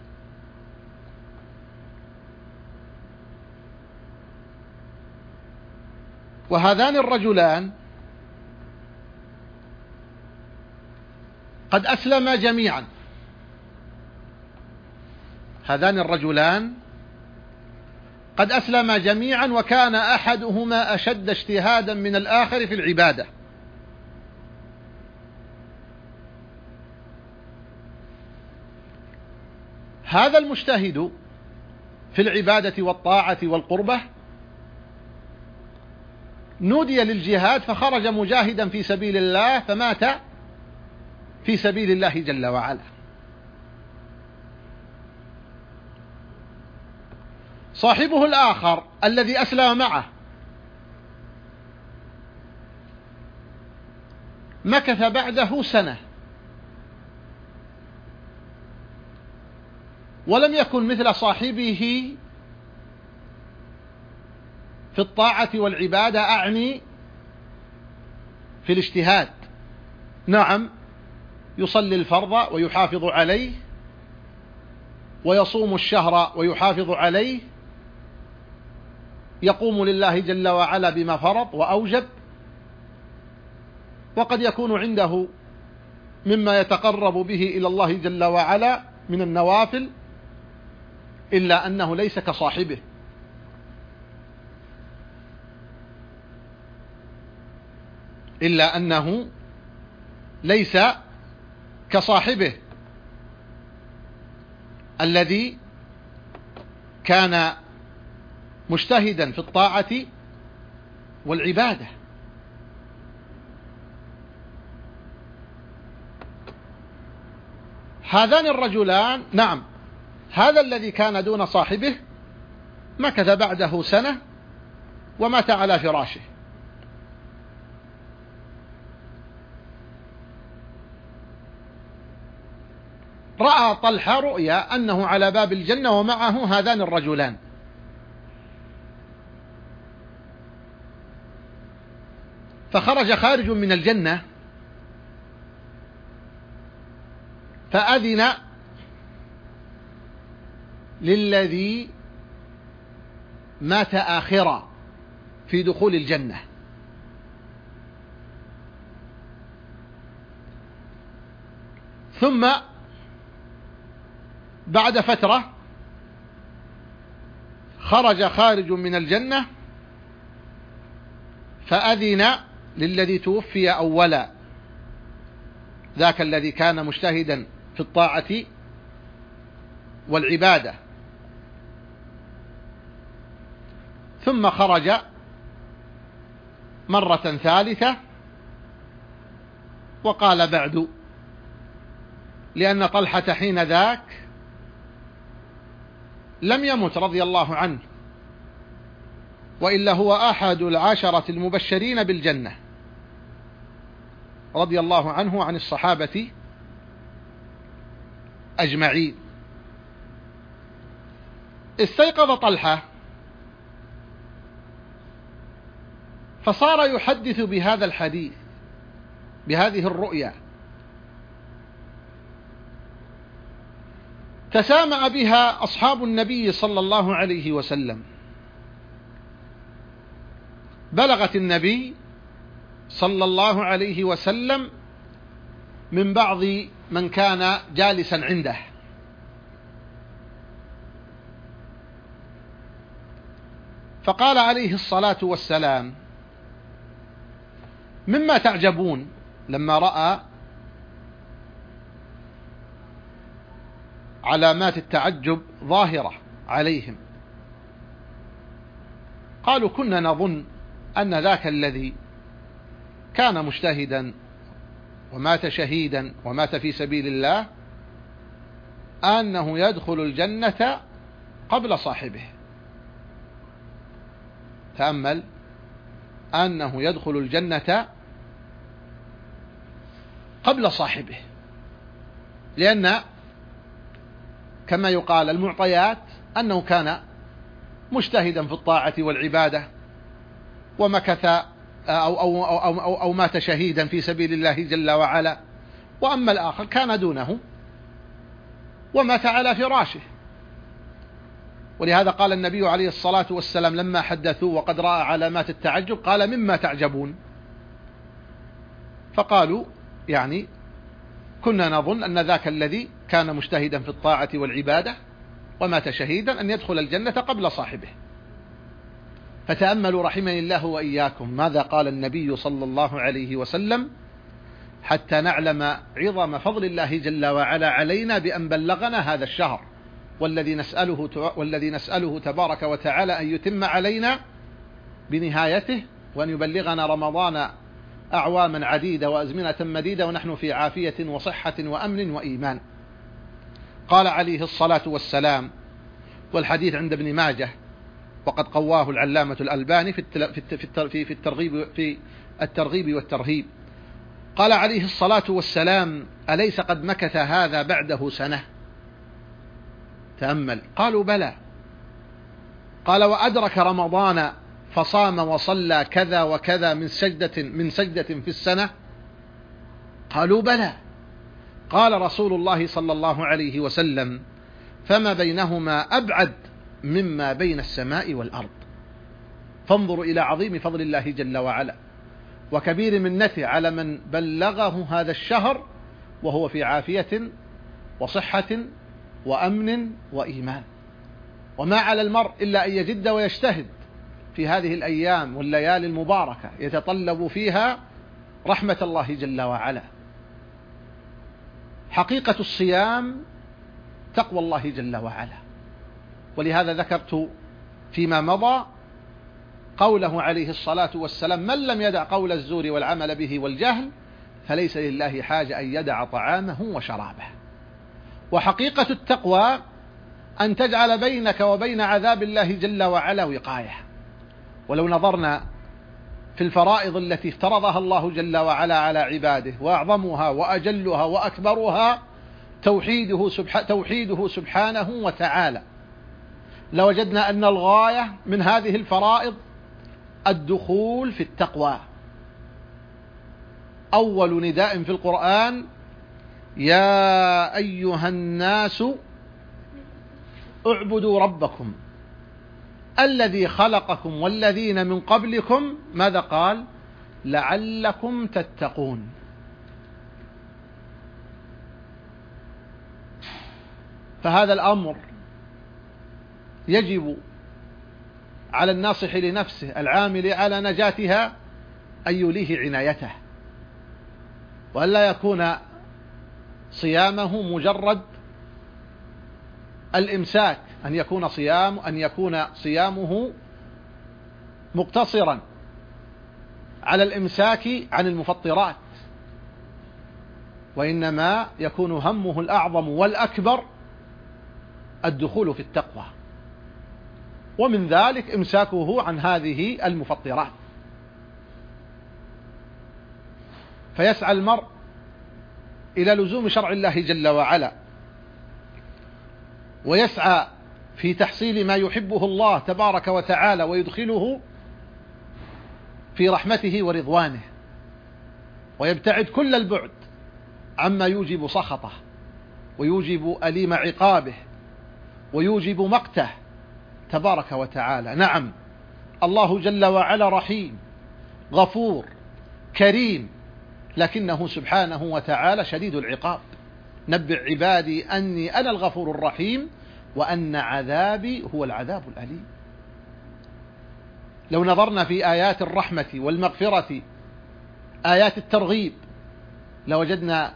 وهذان الرجلان قد أسلما جميعا. هذان الرجلان قد أسلما جميعا، وكان أحدهما أشد اجتهادا من الآخر في العبادة. هذا المجتهد في العبادة والطاعة والقربة نودي للجهاد فخرج مجاهدا في سبيل الله، فمات في سبيل الله جل وعلا. صاحبه الآخر الذي أسلم معه مكث بعده سنة ولم يكن مثل صاحبه في الطاعة والعبادة، أعني في الاجتهاد. نعم، يصلي الفرض ويحافظ عليه، ويصوم الشهر ويحافظ عليه، يقوم لله جل وعلا بما فرض وأوجب، وقد يكون عنده مما يتقرب به إلى الله جل وعلا من النوافل، إلا أنه ليس كصاحبه. إلا أنه ليس كصاحبه الذي كان مجتهدا في الطاعة والعبادة. هذان الرجلان، نعم، هذا الذي كان دون صاحبه مكث بعده سنة ومات على فراشه. رأى طلحة رؤيا أنه على باب الجنة ومعه هذان الرجلان، فخرج خارج من الجنة فأذن للذي مات آخرا في دخول الجنة، ثم بعد فترة خرج خارج من الجنة فأذن للذي توفي أولا، ذاك الذي كان مجتهدا في الطاعة والعبادة، ثم خرج مرة ثالثة وقال بعد، لأن طلحة حين ذاك لم يمت رضي الله عنه، وإلا هو أحد العشرة المبشرين بالجنة رضي الله عنه وعن الصحابة أجمعين. استيقظ طلحة فصار يحدث بهذا الحديث، بهذه الرؤيا، تسامع بها أصحاب النبي صلى الله عليه وسلم، بلغت النبي صلى الله عليه وسلم من بعض من كان جالسا عنده، فقال عليه الصلاة والسلام: مما تعجبون؟ لما رأى علامات التعجب ظاهرة عليهم، قالوا: كنا نظن أن ذاك الذي كان مجتهدا ومات شهيدا ومات في سبيل الله أنه يدخل الجنة قبل صاحبه. تأمل، أنه يدخل الجنة قبل صاحبه، لأن كما يقال المعطيات أنه كان مجتهدا في الطاعة والعبادة ومكث أو مات شهيدا في سبيل الله جل وعلا، وأما الآخر كان دونه ومات على فراشه. ولهذا قال النبي عليه الصلاة والسلام لما حدثوا وقد رأى علامات التعجب قال: مما تعجبون؟ فقالوا: يعني كنا نظن أن ذاك الذي كان مجتهدا في الطاعة والعبادة ومات شهيدا أن يدخل الجنة قبل صاحبه. فتأملوا رحمني الله وإياكم ماذا قال النبي صلى الله عليه وسلم حتى نعلم عظم فضل الله جل وعلا علينا بأن بلغنا هذا الشهر، والذي نسأله تبارك وتعالى أن يتم علينا بنهايته، وأن يبلغنا رمضان أعواما عديدة وأزمنة مديدة ونحن في عافية وصحة وأمن وإيمان. قال عليه الصلاة والسلام، والحديث عند ابن ماجه وقد قواه العلامة الألباني في الترغيب والترهيب. قال عليه الصلاة والسلام: أليس قد مكث هذا بعده سنة؟ تأمل. قالوا: بلى. قال: وأدرك رمضان فصام وصلى كذا وكذا من سجدة في السنة؟ قالوا: بلى. قال رسول الله صلى الله عليه وسلم: فما بينهما أبعد مما بين السماء والأرض. فانظروا إلى عظيم فضل الله جل وعلا وكبير منته على من بلغه هذا الشهر وهو في عافية وصحة وأمن وإيمان. وما على المرء إلا أن يجد ويجتهد في هذه الأيام والليالي المباركة يتطلب فيها رحمة الله جل وعلا. حقيقة الصيام تقوى الله جل وعلا، ولهذا ذكرت فيما مضى قوله عليه الصلاة والسلام: من لم يدع قول الزور والعمل به والجهل فليس لله حاجة أن يدع طعامه وشرابه. وحقيقة التقوى أن تجعل بينك وبين عذاب الله جل وعلا وقاية. ولو نظرنا في الفرائض التي افترضها الله جل وعلا على عباده، وأعظمها وأجلها وأكبرها توحيده سبحانه وتعالى، لوجدنا أن الغاية من هذه الفرائض الدخول في التقوى. أول نداء في القرآن: يا أيها الناس اعبدوا ربكم الذي خلقكم والذين من قبلكم. ماذا قال؟ لعلكم تتقون. فهذا الأمر يجب على الناصح لنفسه العامل على نجاتها أن يوليه عنايته، وألا يكون صيامه مجرد الإمساك، أن يكون صيامه مقتصرا على الإمساك عن المفطرات، وإنما يكون همه الأعظم والأكبر الدخول في التقوى، ومن ذلك إمساكه عن هذه المفطرات. فيسعى المرء إلى لزوم شرع الله جل وعلا، ويسعى في تحصيل ما يحبه الله تبارك وتعالى ويدخله في رحمته ورضوانه، ويبتعد كل البعد عما يوجب سخطه ويوجب أليم عقابه ويوجب مقته تبارك وتعالى. نعم، الله جل وعلا رحيم غفور كريم، لكنه سبحانه وتعالى شديد العقاب. نبئ عبادي أني أنا الغفور الرحيم وأن عذابي هو العذاب الأليم. لو نظرنا في آيات الرحمة والمغفرة، آيات الترغيب، لوجدنا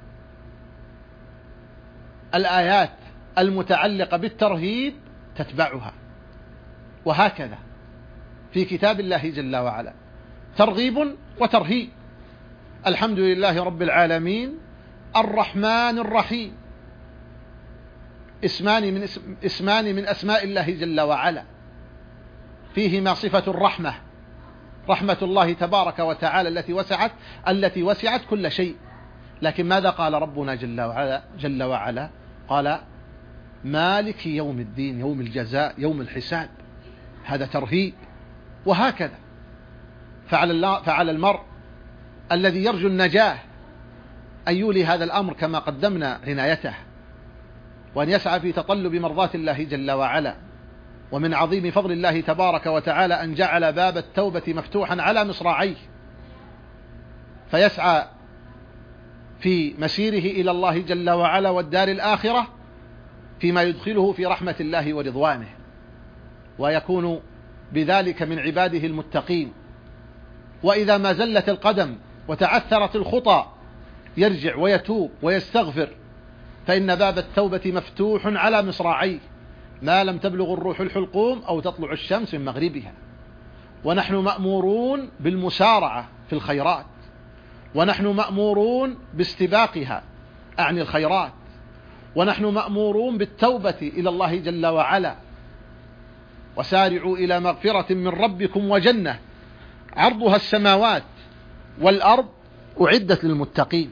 الآيات المتعلقة بالترهيب تتبعها، وهكذا في كتاب الله جل وعلا ترغيب وترهيب. الحمد لله رب العالمين الرحمن الرحيم، اسمان من أسماء الله جل وعلا، فيهما صفة الرحمة، رحمة الله تبارك وتعالى التي وسعت كل شيء. لكن ماذا قال ربنا جل وعلا؟ قال: مالك يوم الدين، يوم الجزاء، يوم الحساب. هذا ترهيب. وهكذا فعلى المرء الذي يرجو النجاة أن يولي هذا الأمر كما قدمنا عنايته، وأن يسعى في تطلب مرضات الله جل وعلا. ومن عظيم فضل الله تبارك وتعالى أن جعل باب التوبة مفتوحا على مصراعيه، فيسعى في مسيره إلى الله جل وعلا والدار الآخرة فيما يدخله في رحمة الله ورضوانه، ويكون بذلك من عباده المتقين. وإذا ما زلت القدم وتعثرت الخطى يرجع ويتوب ويستغفر، فإن باب التوبة مفتوح على مصراعيه ما لم تبلغ الروح الحلقوم أو تطلع الشمس من مغربها. ونحن مأمورون بالمسارعة في الخيرات، ونحن مأمورون باستباقها أعني الخيرات، ونحن مأمورون بالتوبة إلى الله جل وعلا وسارعوا إلى مغفرة من ربكم وجنة عرضها السماوات والأرض أعدت للمتقين.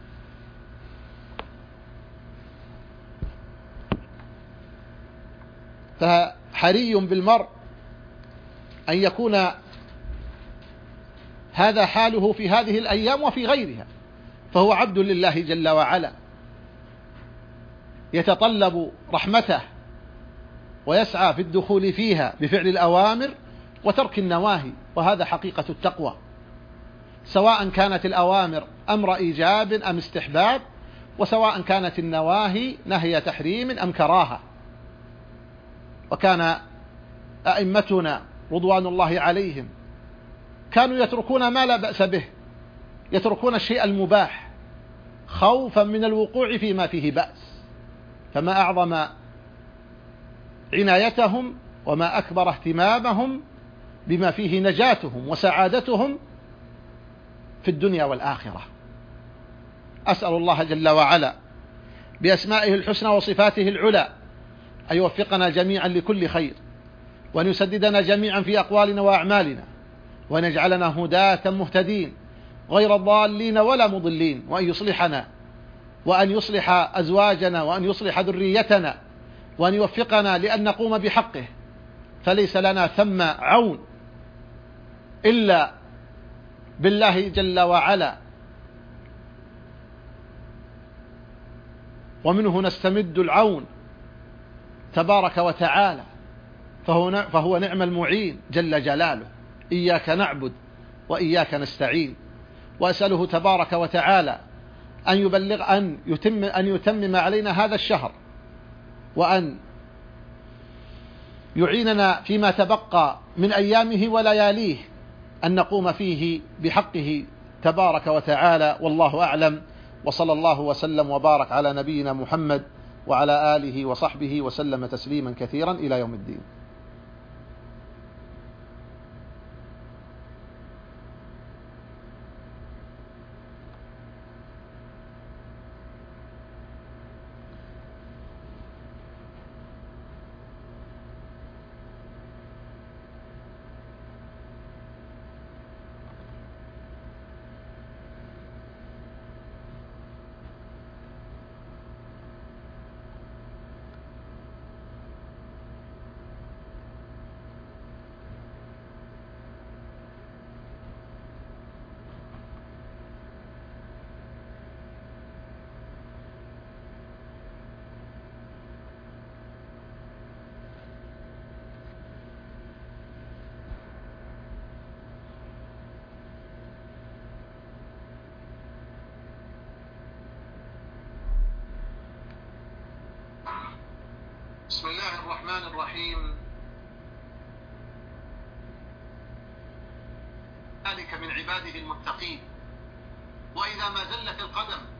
فحري بالمرء أن يكون هذا حاله في هذه الأيام وفي غيرها، فهو عبد لله جل وعلا يتطلب رحمته ويسعى في الدخول فيها بفعل الأوامر وترك النواهي، وهذا حقيقة التقوى، سواء كانت الأوامر أمر إيجاب أم استحباب، وسواء كانت النواهي نهي تحريم أم كراهة. وكان أئمتنا رضوان الله عليهم كانوا يتركون ما لا بأس به، يتركون الشيء المباح خوفا من الوقوع فيما فيه بأس، فما أعظم عنايتهم وما أكبر اهتمامهم بما فيه نجاتهم وسعادتهم في الدنيا والآخرة. أسأل الله جل وعلا بأسمائه الحسنى وصفاته العلى أن يوفقنا جميعا لكل خير، وأن يسددنا جميعا في أقوالنا وأعمالنا، وأن يجعلنا هداة مهتدين غير ضالين ولا مضلين، وأن يصلحنا وأن يصلح أزواجنا وأن يصلح ذريتنا، وأن يوفقنا لأن نقوم بحقه، فليس لنا ثم عون إلا بالله جل وعلا، ومنه نستمد العون تبارك وتعالى، فهو نعم المعين جل جلاله. إياك نعبد وإياك نستعين، وأسأله تبارك وتعالى أن يتمم علينا هذا الشهر، وأن يعيننا فيما تبقى من أيامه ولياليه أن نقوم فيه بحقه تبارك وتعالى. والله أعلم، وصلى الله وسلم وبارك على نبينا محمد وعلى آله وصحبه وسلم تسليما كثيرا إلى يوم الدين. بسم الله الرحمن الرحيم. ذلك من عباده المتقين، وإذا ما زلت القدم